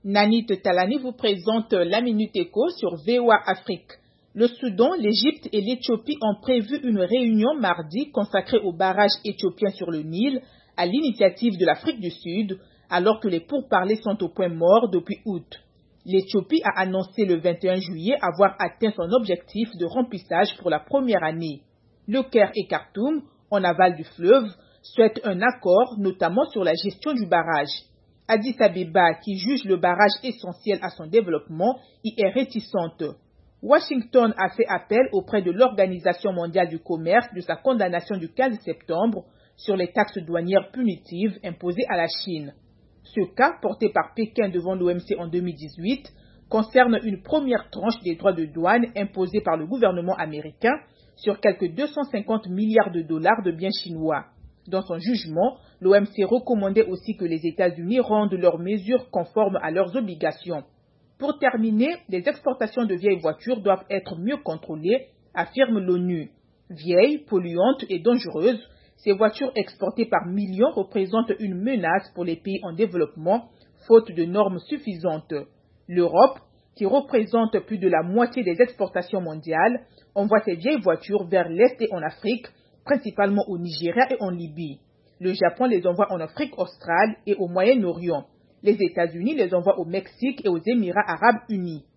Nanit Talani vous présente la Minute Éco sur VOA Afrique. Le Soudan, l'Égypte et l'Éthiopie ont prévu une réunion mardi consacrée au barrage éthiopien sur le Nil, à l'initiative de l'Afrique du Sud, alors que les pourparlers sont au point mort depuis août. L'Éthiopie a annoncé le 21 juillet avoir atteint son objectif de remplissage pour la première année. Le Caire et Khartoum, en aval du fleuve, souhaitent un accord, notamment sur la gestion du barrage. Addis Abeba, qui juge le barrage essentiel à son développement, y est réticente. Washington a fait appel auprès de l'Organisation mondiale du commerce de sa condamnation du 15 septembre sur les taxes douanières punitives imposées à la Chine. Ce cas, porté par Pékin devant l'OMC en 2018, concerne une première tranche des droits de douane imposés par le gouvernement américain sur quelques 250 milliards de dollars de biens chinois. Dans son jugement, l'OMC recommandait aussi que les États-Unis rendent leurs mesures conformes à leurs obligations. Pour terminer, les exportations de vieilles voitures doivent être mieux contrôlées, affirme l'ONU. Vieilles, polluantes et dangereuses, ces voitures exportées par millions représentent une menace pour les pays en développement, faute de normes suffisantes. L'Europe, qui représente plus de la moitié des exportations mondiales, envoie ces vieilles voitures vers l'Est et en Afrique, principalement au Nigeria et en Libye. Le Japon les envoie en Afrique australe et au Moyen-Orient. Les États-Unis les envoient au Mexique et aux Émirats arabes unis.